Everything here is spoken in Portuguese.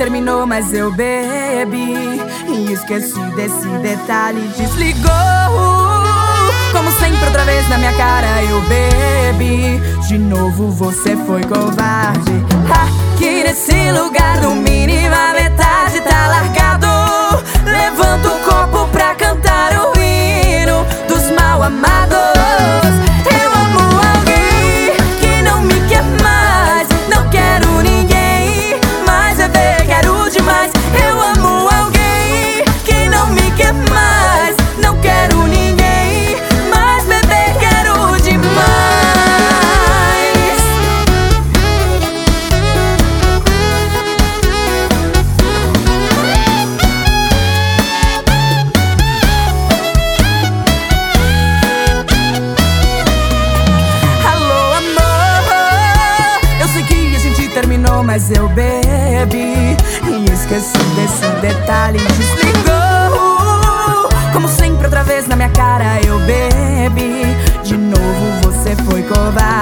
terminou, mas eu bebi e esqueci desse detalhe. Desligou, como sempre outra vez na minha cara eu bebi. De novo você foi covarde. Aqui nesse lugar no mínimo a metade tá largado. Levanta o copo pra cantar o hino dos mal amados. Eu amo alguém que não me quer mais. Não quero ninguém, mas beber quero demais. Eu amo alguém que não me quer mais. Não quero ninguém, mas beber quero demais. Alô, amor, eu sei que a gente terminou, mas eu bebi e esqueci desse detalhe. Desligou, como sempre outra vez na minha cara eu bebi. De novo você foi covarde.